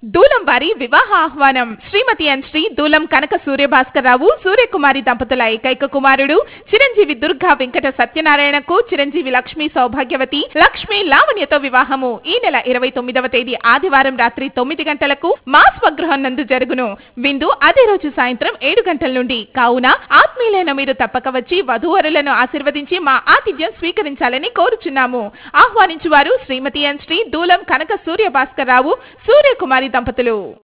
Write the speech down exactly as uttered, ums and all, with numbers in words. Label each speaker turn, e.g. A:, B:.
A: దూలం వారి వివాహ ఆహ్వానం. శ్రీమతి అండ్ శ్రీ దూలం కనక సూర్యభాస్కరరావు సూర్యకుమారి దంపతుల ఏకైక కుమారుడు చిరంజీవి దుర్గా వెంకట సత్యనారాయణకు చిరంజీవి లక్ష్మీ సౌభాగ్యవతి లక్ష్మీ లావణ్యతో వివాహము ఈ నెల ఇరవై తొమ్మిదవ తేదీ ఆదివారం రాత్రి తొమ్మిది గంటలకు మా స్వగృహం నందు జరుగును. విందు అదే రోజు సాయంత్రం ఏడు గంటల నుండి. కావున ఆత్మీయులైన మీరు తప్పక వచ్చి వధూవరులను ఆశీర్వదించి మా ఆతిథ్యం స్వీకరించాలని కోరుచున్నాము. ఆహ్వానించువారు శ్రీమతి అండ్ శ్రీ దూలం కనక సూర్యభాస్కరరావు సూర్యకుమారి దంపతులు.